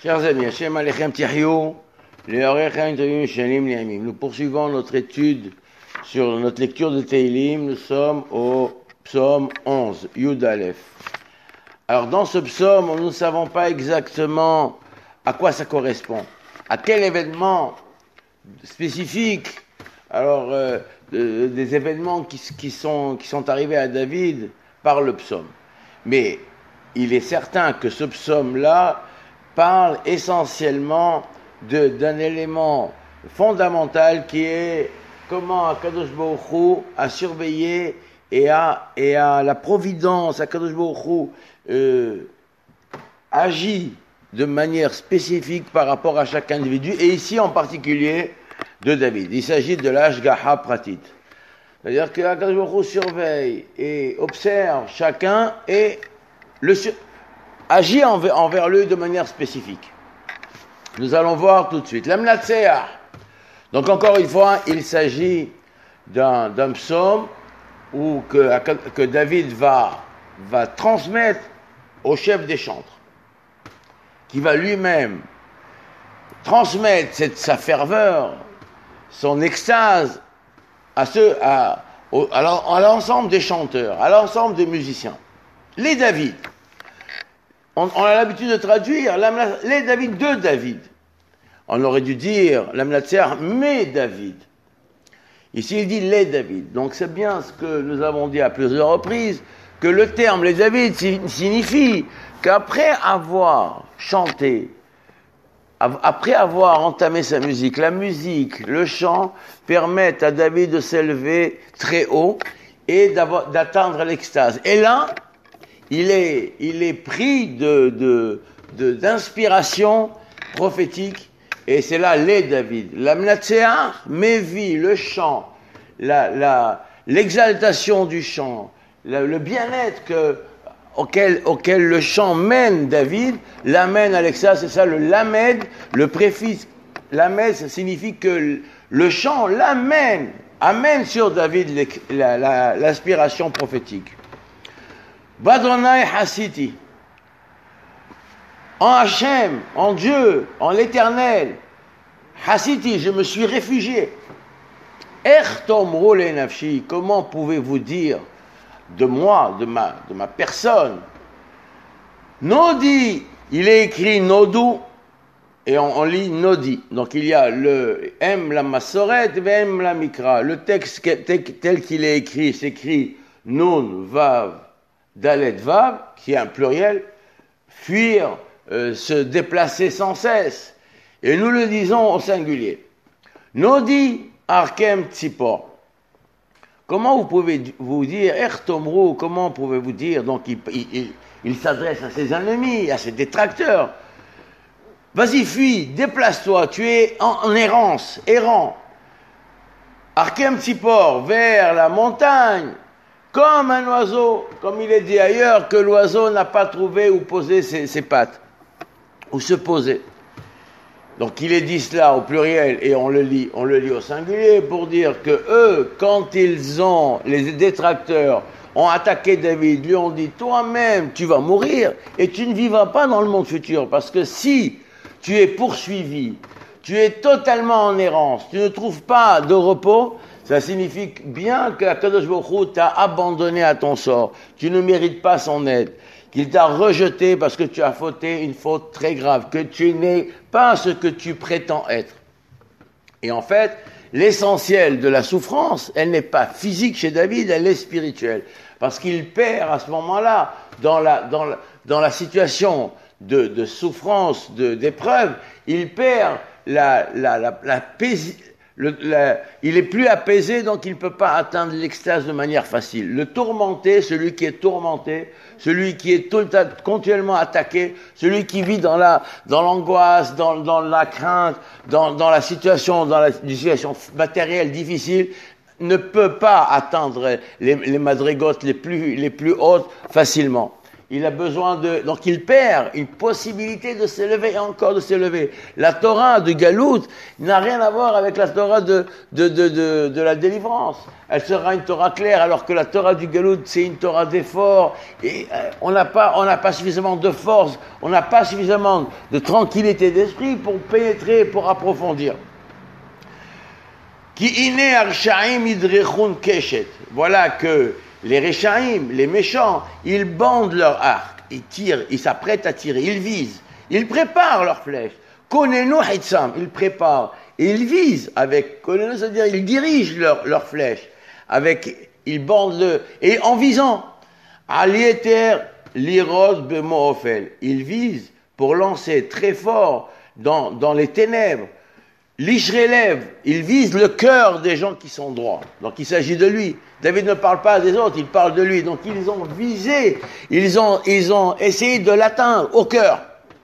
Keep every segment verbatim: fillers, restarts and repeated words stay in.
Chers amis, Hashem Alechem Tihyou, nous poursuivons notre étude sur notre lecture de Teilim. Nous sommes au psaume onze, Yud Aleph. Alors dans ce psaume, nous ne savons pas exactement à quoi ça correspond, à quel événement spécifique. Alors euh, de, des événements qui, qui, sont, qui sont arrivés à David par le psaume. Mais il est certain que ce psaume-là parle essentiellement de, d'un élément fondamental qui est comment Akadosh Baruch Hu a surveillé et à, et à la providence, Akadosh Baruch Hu euh, agit de manière spécifique par rapport à chaque individu, et ici en particulier de David. Il s'agit de l'Ashgaha Pratit. C'est-à-dire que Akadosh Baruch Hu surveille et observe chacun et le sur... agit envers, envers lui de manière spécifique. Nous allons voir tout de suite. L'Amnatseah. Donc encore une fois, il s'agit d'un, d'un psaume où que, que David va, va transmettre au chef des chantres, qui va lui-même transmettre cette, sa ferveur, son extase à, ceux, à, au, à, à l'ensemble des chanteurs, à l'ensemble des musiciens. Les David. On, on a l'habitude de traduire les David de David. On aurait dû dire l'Amnatseah, mais David. Ici, il dit les David. Donc, c'est bien ce que nous avons dit à plusieurs reprises, que le terme les David signifie qu'après avoir chanté, après avoir entamé sa musique, la musique, le chant permettent à David de s'élever très haut et d'atteindre l'extase. Et là, il est, il est pris de, de, de, d'inspiration prophétique, et c'est là les David. L'Amnatseah, Mévi, le chant, la, la, l'exaltation du chant, la, le bien-être que, auquel, auquel le chant mène David, l'amène à l'extase, c'est ça le lamed, le préfixe lamed, ça signifie que le chant l'amène, amène sur David la, la, l'aspiration prophétique. Badonai Hasiti, en Hachem, en Dieu, en l'Éternel, Hasiti, je me suis réfugié. Ertom Role Nafshi, comment pouvez-vous dire de moi, de ma, de ma personne? Nodi, il est écrit Nodou, et on, on lit Nodi. Donc il y a le M la Masoret, M la Mikra. Le texte tel qu'il est écrit, s'écrit Nun, Vav, Dalet Vav, qui est un pluriel, fuir, euh, se déplacer sans cesse. Et nous le disons au singulier. Nodi Arkem Tzipor. Comment vous pouvez vous dire, Ertomrou, comment pouvez-vous dire, donc il, il, il s'adresse à ses ennemis, à ses détracteurs. Vas-y, fuis, déplace-toi, tu es en, en errance, errant. Arkem Tzipor, vers la montagne. Comme un oiseau, comme il est dit ailleurs, que l'oiseau n'a pas trouvé où poser ses, ses pattes, où se poser. Donc il est dit cela au pluriel et on le lit, on le lit au singulier pour dire que eux, quand ils ont, les détracteurs, ont attaqué David, lui ont dit, toi-même, tu vas mourir et tu ne vivras pas dans le monde futur, parce que si tu es poursuivi, tu es totalement en errance, tu ne trouves pas de repos, ça signifie bien que Akadosh Baruch Hu t'a abandonné à ton sort. Tu ne mérites pas son aide. Qu'il t'a rejeté parce que tu as fauté une faute très grave. Que tu n'es pas ce que tu prétends être. Et en fait, l'essentiel de la souffrance, elle n'est pas physique chez David, elle est spirituelle. Parce qu'il perd à ce moment-là, dans la, dans la, dans la situation de, de souffrance, de, d'épreuve, il perd la, la, la, la paisibilité. Le, la, il est plus apaisé, donc il ne peut pas atteindre l'extase de manière facile. Le tourmenté, celui qui est tourmenté, celui qui est tout le temps continuellement attaqué, celui qui vit dans la, dans l'angoisse, dans, dans la crainte, dans, dans la situation, dans la situation matérielle difficile, ne peut pas atteindre les, les madrigotes les plus, les plus hautes facilement. il a besoin de... Donc il perd une possibilité de s'élever et encore de s'élever. La Torah de Galout n'a rien à voir avec la Torah de, de, de, de, de la délivrance. Elle sera une Torah claire, alors que la Torah du Galout, c'est une Torah d'effort. Et euh, on n'a pas, on n'a pas suffisamment de force, on n'a pas suffisamment de tranquillité d'esprit pour pénétrer, pour approfondir. Ki ine arshaim idrechun keshet. Voilà que les Réchaïm, les méchants, ils bandent leur arc, ils tirent, ils s'apprêtent à tirer, ils visent, ils préparent leurs flèches. Konenu hitsam, ils préparent et ils visent avec, konenu, c'est-à-dire ils dirigent leurs leur flèches, avec, ils bandent le, et en visant, alieter liros bemoofel, ils visent pour lancer très fort dans, dans les ténèbres. L'Ishrelev, il vise le cœur des gens qui sont droits. Donc il s'agit de lui. David ne parle pas des autres, il parle de lui. Donc ils ont visé, ils ont, ils ont essayé de l'atteindre au cœur.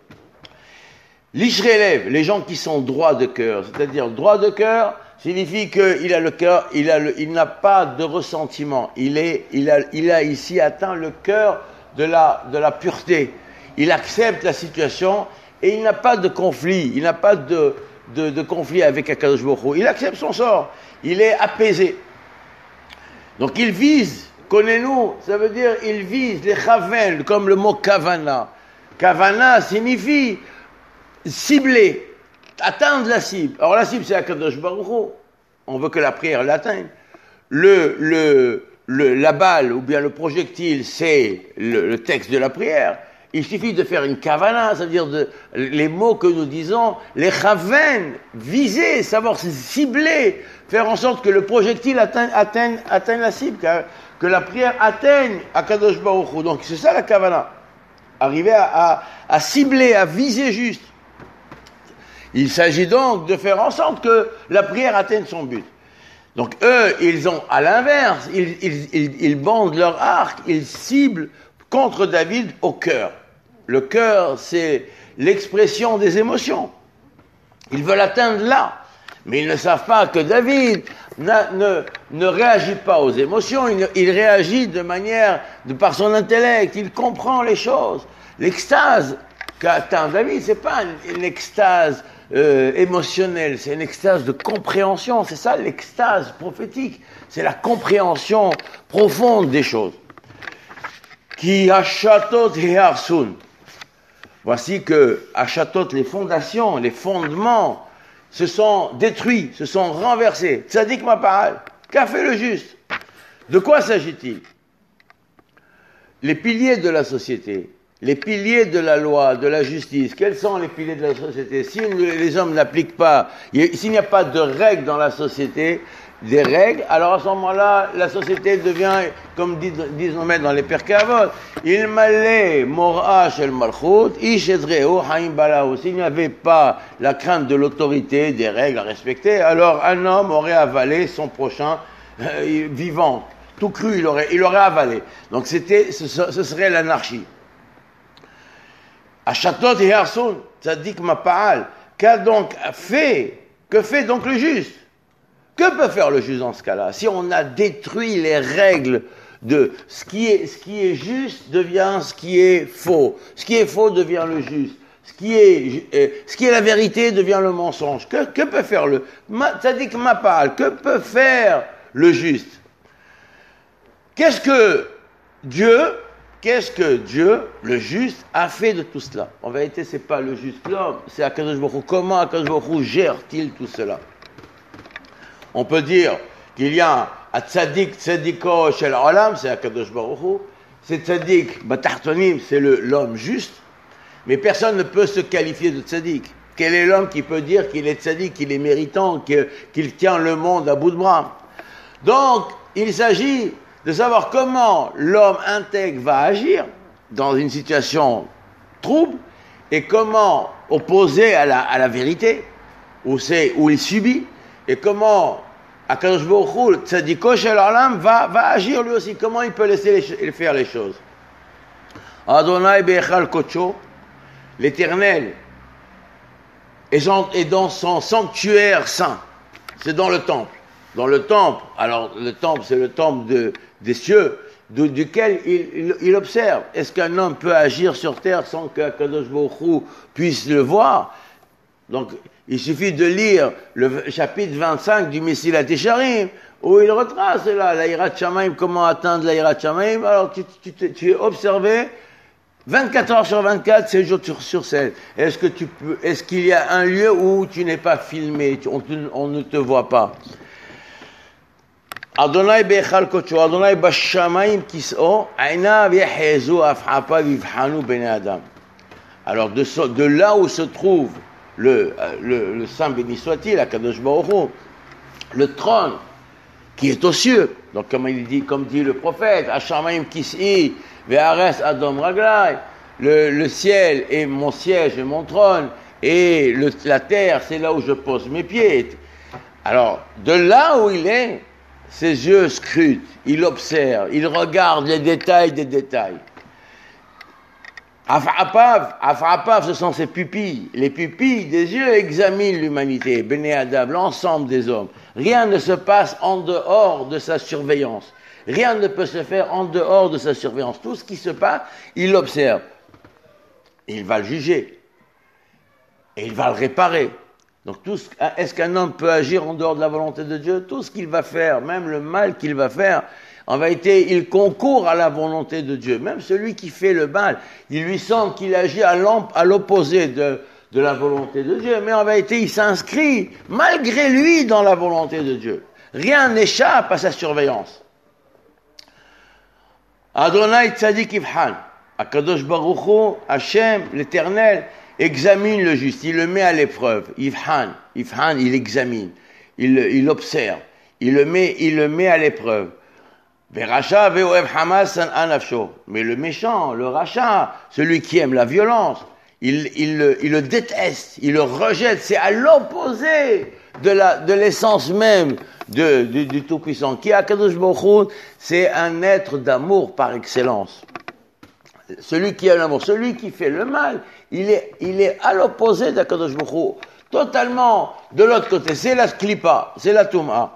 L'Ishrelev, les gens qui sont droits de cœur, c'est-à-dire droit de cœur signifie qu'il a le cœur, il a le, il n'a pas de ressentiment. Il est, il a, il a ici atteint le cœur de la, de la pureté. Il accepte la situation et il n'a pas de conflit, il n'a pas de De, de conflit avec Akadosh Baruch Hu. Il accepte son sort. Il est apaisé. Donc il vise, connais-nous, ça veut dire il vise les chavel, comme le mot kavana. Kavana signifie cibler, atteindre la cible. Alors la cible c'est Akadosh Baruch Hu. On veut que la prière l'atteigne. Le, le, le, la balle ou bien le projectile c'est le, le texte de la prière. Il suffit de faire une kavana, c'est-à-dire de, les mots que nous disons, les chaven, viser, savoir cibler, faire en sorte que le projectile atteigne, atteigne, atteigne la cible, que, que la prière atteigne Akadosh Baruch Hu. Donc c'est ça la kavana. Arriver à, à, à cibler, à viser juste. Il s'agit donc de faire en sorte que la prière atteigne son but. Donc eux, ils ont à l'inverse, ils, ils, ils, ils bandent leur arc, ils ciblent contre David au cœur. Le cœur, c'est l'expression des émotions. Ils veulent atteindre là, mais ils ne savent pas que David ne, ne réagit pas aux émotions, il, il réagit de manière, de par son intellect, il comprend les choses. L'extase qu'atteint David, c'est pas une, une extase euh, émotionnelle, c'est une extase de compréhension, c'est ça l'extase prophétique, c'est la compréhension profonde des choses. Qui achatot et harsun. Voici que achatot, les fondations, les fondements, se sont détruits, se sont renversés. Tzadik ma parole. Qu'a fait le juste? De quoi s'agit-il? Les piliers de la société, les piliers de la loi, de la justice. Quels sont les piliers de la société? Si les hommes n'appliquent pas, s'il n'y a pas de règles dans la société, des règles, alors à ce moment-là, la société devient, comme disent, disent nos maîtres dans les Pirkei Avot, il malé mora shel malchut, ish ezreu haim balahu. S'il n'y avait pas la crainte de l'autorité, des règles à respecter, alors un homme aurait avalé son prochain euh, vivant. Tout cru, il aurait, il aurait avalé. Donc c'était, ce, ce serait l'anarchie. Achatot et harsun, tzadik ma'paal. Qu'a donc fait, que fait donc le juste? Que peut faire le juste dans ce cas-là? Si on a détruit les règles de ce qui est, ce qui est juste devient ce qui est faux. Ce qui est faux devient le juste. Ce qui est, euh, ce qui est la vérité devient le mensonge. Que, que peut faire le... Tzadik ma'paal, que peut faire le juste? Qu'est-ce que Dieu, qu'est-ce que Dieu, le juste, a fait de tout cela? En vérité, c'est pas le juste l'homme, c'est Akadosh Baruch Hu. Comment Akadosh Baruch Hu gère-t-il tout cela? On peut dire qu'il y a un tzadik tzadiko shel olam, c'est Akadosh Baruch Hu. C'est tzadik batartonim, c'est le, l'homme juste. Mais personne ne peut se qualifier de tzadik. Quel est l'homme qui peut dire qu'il est tzadik, qu'il est méritant, qu'il, qu'il tient le monde à bout de bras? Donc, il s'agit de savoir comment l'homme intègre va agir dans une situation trouble et comment opposer à la, à la vérité, où, c'est, où il subit. Et comment Akadosh Baruch Hu, Tzadiko Shel Olam, va, va agir lui aussi. Comment il peut laisser les, faire les choses? Adonai Be'echal Kocho, l'Éternel est dans son sanctuaire saint. C'est dans le temple. Dans le temple, alors le temple c'est le temple de, des cieux, du, duquel il, il, il observe. Est-ce qu'un homme peut agir sur terre sans qu'Akadosh Baruch Hu puisse le voir? Donc, il suffit de lire le chapitre vingt-cinq du Mesilat Yesharim, où il retrace là, la Yirat Shamayim, comment atteindre la Yirat Shamayim. Alors, tu, tu, tu es observé vingt-quatre heures sur vingt-quatre, sept jours sur, sur sept. Est-ce que tu peux, est-ce qu'il y a un lieu où tu n'es pas filmé, on, on ne te voit pas? Adonai bechal kocho, Adonai bashamayim kis'o, ainav yehezu afhapa vivhanu bnei adam. Alors de, so, de là où se trouve le, le, le Saint béni soit-il, Akadosh Baruch Hu, le trône qui est aux cieux. Donc comme il dit, comme dit le prophète, Hashamayim kis'i ve'ares adom raglai, le, le ciel est mon siège et mon trône, et le, la terre c'est là où je pose mes pieds. Alors de là où il est, ses yeux scrutent, il observe, il regarde les détails des détails. Af'apav, Af'apav, ce sont ses pupilles. Les pupilles des yeux examinent l'humanité, Bnei Adam, l'ensemble des hommes. Rien ne se passe en dehors de sa surveillance. Rien ne peut se faire en dehors de sa surveillance. Tout ce qui se passe, il l'observe. Il va le juger. Et il va le réparer. Donc, tout ce, est-ce qu'un homme peut agir en dehors de la volonté de Dieu? Tout ce qu'il va faire, même le mal qu'il va faire, en vérité, il concourt à la volonté de Dieu. Même celui qui fait le mal, il lui semble qu'il agit à, à l'opposé de, de la volonté de Dieu. Mais en vérité, il s'inscrit, malgré lui, dans la volonté de Dieu. Rien n'échappe à sa surveillance. Adonai Tzadik Ivhan, Akadosh Baruch Hu, Hashem, l'Éternel, examine le juste, il le met à l'épreuve. Ivhan, Ivhan, il examine, il, il observe, il le met, il le met à l'épreuve. Mais le méchant, le rachat, celui qui aime la violence, il, il, il le déteste, il le rejette, c'est à l'opposé de, la, de l'essence même de, du, du Tout-Puissant. Qui a Kadosh Baruch Hu, c'est un être d'amour par excellence. Celui qui aime l'amour, celui qui fait le mal, il est, il est à l'opposé d'Akadosh Baruch Hu, totalement de l'autre côté. C'est la Klipa, c'est la Touma.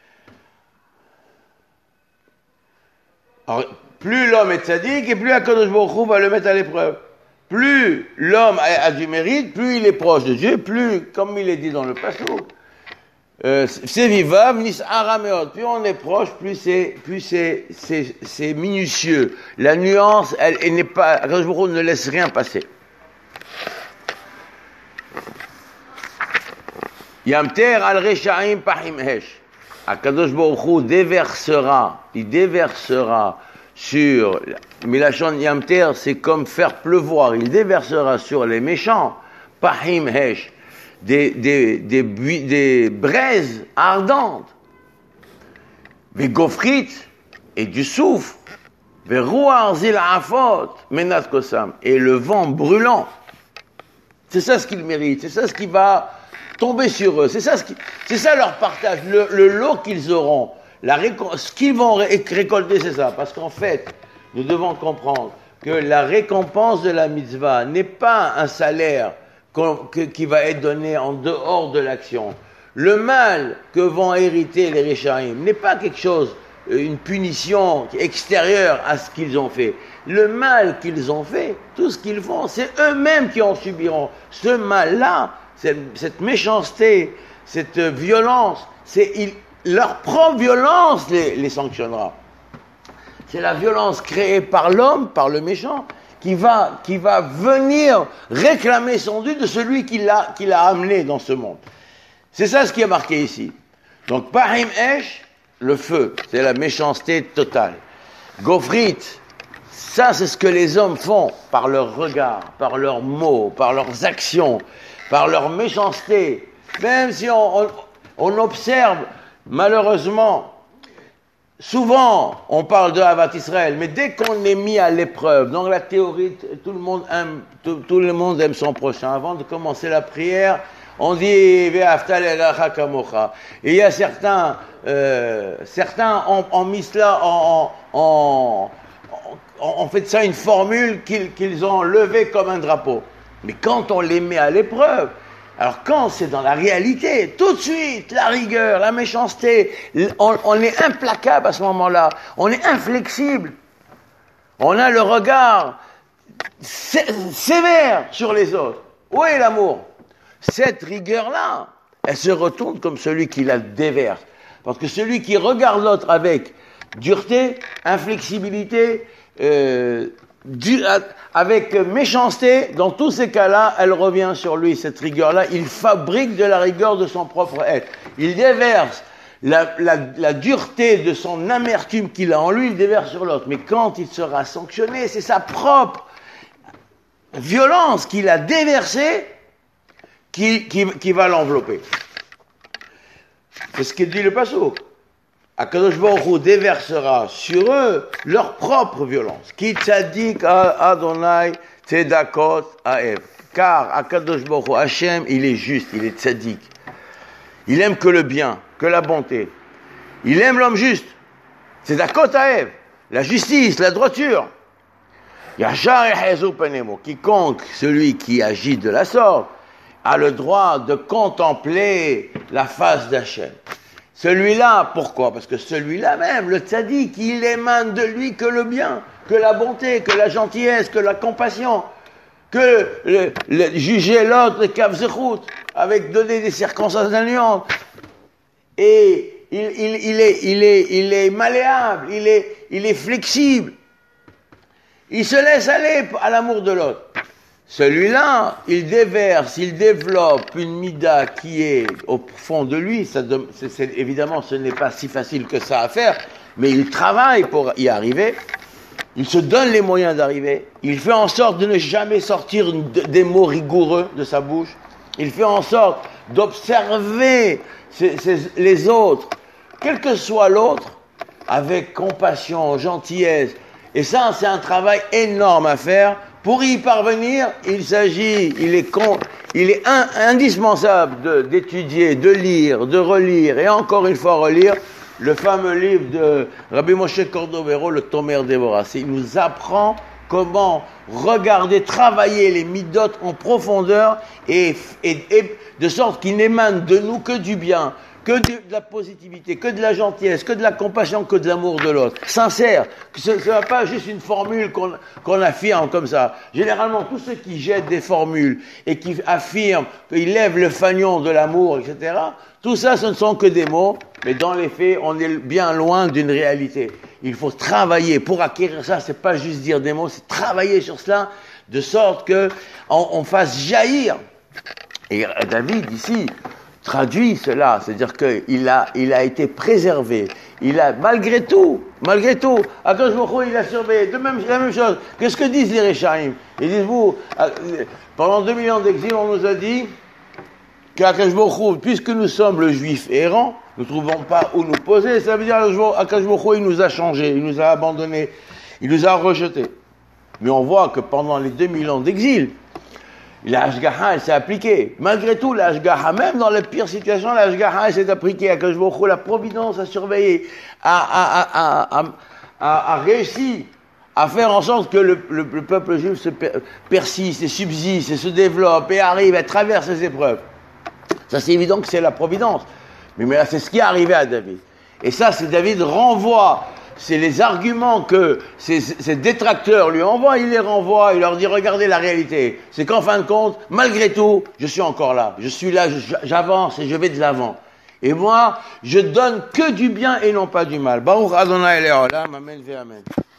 Alors, plus l'homme est tzaddik et plus Akadosh Baruch Hu va le mettre à l'épreuve. Plus l'homme a, a du mérite, plus il est proche de Dieu, plus, comme il est dit dans le Passouk, euh, c'est vivav, nis arameot. Plus on est proche, plus c'est, plus c'est, c'est, c'est minutieux. La nuance, elle, elle n'est pas, Akadosh Baruch Hu ne laisse rien passer. Yamter al reshaim pahim hesh. Akadosh Baruch Hu déversera, il déversera sur, Milachon Yamter, c'est comme faire pleuvoir, il déversera sur les méchants, Pahim Hesh, des, des, des, des, des braises ardentes, des gofrites et du soufre, des rouar zil afot, menat kosam, et le vent brûlant. C'est ça ce qu'ils méritent, c'est ça ce qui va tomber sur eux, c'est ça, ce qui, c'est ça leur partage, le, le lot qu'ils auront, la récol- ce qu'ils vont ré- récolter, c'est ça. Parce qu'en fait, nous devons comprendre que la récompense de la mitzvah n'est pas un salaire que, qui va être donné en dehors de l'action. Le mal que vont hériter les Réchaïm n'est pas quelque chose, une punition extérieure à ce qu'ils ont fait. Le mal qu'ils ont fait, tout ce qu'ils font, c'est eux-mêmes qui en subiront. Ce mal-là, cette, cette méchanceté, cette violence, c'est il, leur propre violence les, les sanctionnera. C'est la violence créée par l'homme, par le méchant, qui va, qui va venir réclamer son dû de celui qui l'a, qui l'a amené dans ce monde. C'est ça ce qui est marqué ici. Donc, Pahim Esh, le feu, c'est la méchanceté totale. Gofrit, ça c'est ce que les hommes font par leurs regards, par leurs mots, par leurs actions, par leur méchanceté. Même si on, on, on observe, malheureusement, souvent on parle de Avat Israël, mais dès qu'on est mis à l'épreuve, dans la théorie, tout le monde aime, tout, tout le monde aime son prochain. Avant de commencer la prière, on dit Ve'aftal elacha kamocha. Et il y a certains, euh, certains ont, ont mis cela en, en, en, en fait de ça une formule qu'ils, qu'ils ont levée comme un drapeau. Mais quand on les met à l'épreuve, alors quand c'est dans la réalité, tout de suite, la rigueur, la méchanceté, on, on est implacable à ce moment-là, on est inflexible. On a le regard sé- sévère sur les autres. Où est l'amour? Cette rigueur-là, elle se retourne comme celui qui la déverse. Parce que celui qui regarde l'autre avec dureté, inflexibilité, euh, du, avec méchanceté, dans tous ces cas-là, elle revient sur lui, cette rigueur-là. Il fabrique de la rigueur de son propre être. Il déverse la, la, la dureté de son amertume qu'il a en lui, il déverse sur l'autre. Mais quand il sera sanctionné, c'est sa propre violence qu'il a déversée qui, qui, qui va l'envelopper. C'est ce qu'il dit le pasuk. Akadosh Baruch Hu déversera sur eux leur propre violence. Ki tzadik Adonai tzedakot aev. Car Akadosh Baruch Hu, Hashem, il est juste, il est tzadik. Il aime que le bien, que la bonté. Il aime l'homme juste. Tzedakot aev. La justice, la droiture. Yachar echezu penemo. Quiconque, celui qui agit de la sorte, a le droit de contempler la face d'Hachem. Celui-là, pourquoi? Parce que celui-là même, le tzaddik, il émane de lui que le bien, que la bonté, que la gentillesse, que la compassion, que le, le, juger l'autre kav zechut, avec donner des circonstances atténuantes. Et il, il, il, est, il, est, il est malléable, il est, il est flexible. Il se laisse aller à l'amour de l'autre. Celui-là, il déverse, il développe une mida qui est au fond de lui. Ça, c'est, c'est, évidemment, ce n'est pas si facile que ça à faire, mais il travaille pour y arriver. Il se donne les moyens d'arriver. Il fait en sorte de ne jamais sortir des mots rigoureux de sa bouche. Il fait en sorte d'observer ces, ces, les autres, quel que soit l'autre, avec compassion, gentillesse. Et ça, c'est un travail énorme à faire. Pour y parvenir, il s'agit, il est, con, il est un, indispensable de, d'étudier, de lire, de relire, et encore une fois relire, le fameux livre de Rabbi Moshe Cordovero, le Tomer Devorah. Il nous apprend comment regarder, travailler les midot en profondeur, et, et, et de sorte qu'il n'émane de nous que du bien, que de la positivité, que de la gentillesse, que de la compassion, que de l'amour de l'autre. Sincère, que ce n'est pas juste une formule qu'on, qu'on affirme comme ça. Généralement, tous ceux qui jettent des formules et qui affirment, qu'ils lèvent le fanion de l'amour, et cetera, tout ça, ce ne sont que des mots, mais dans les faits, on est bien loin d'une réalité. Il faut travailler pour acquérir ça, c'est pas juste dire des mots, c'est travailler sur cela, de sorte que on, on fasse jaillir. Et David, ici, traduit cela, c'est-à-dire qu'il a, il a été préservé, il a, malgré tout, malgré tout, Akadosh Baruch Hu, il a surveillé, de même, la même chose. Qu'est-ce que disent les Réchaïm? Ils disent, vous, pendant deux mille ans d'exil, on nous a dit qu'Akadosh Baruch Hu, puisque nous sommes le juif errant, nous ne trouvons pas où nous poser, ça veut dire qu'Akadosh Baruch Hu, il nous a changé, il nous a abandonnés, il nous a rejetés. Mais on voit que pendant les deux mille ans d'exil, la Hashgaha, elle s'est appliquée. Malgré tout, la Hashgaha, même dans les pires situations, la Hashgaha, elle s'est appliquée. À Akadosh Baruch Hu, la providence a surveillé, a, a, a, a, a, a réussi à faire en sorte que le, le, le peuple juif se per, persiste et subsiste et se développe et arrive à travers ces épreuves. Ça, c'est évident que c'est la providence. Mais, mais là, c'est ce qui est arrivé à David. Et ça, c'est David renvoie. C'est les arguments que ces, ces détracteurs lui envoient, il les renvoie, il leur dit, regardez la réalité. C'est qu'en fin de compte, malgré tout, je suis encore là. Je suis là, j'avance et je vais de l'avant. Et moi, je donne que du bien et non pas du mal. Baruch Adonai Le'olam, amen ve amen.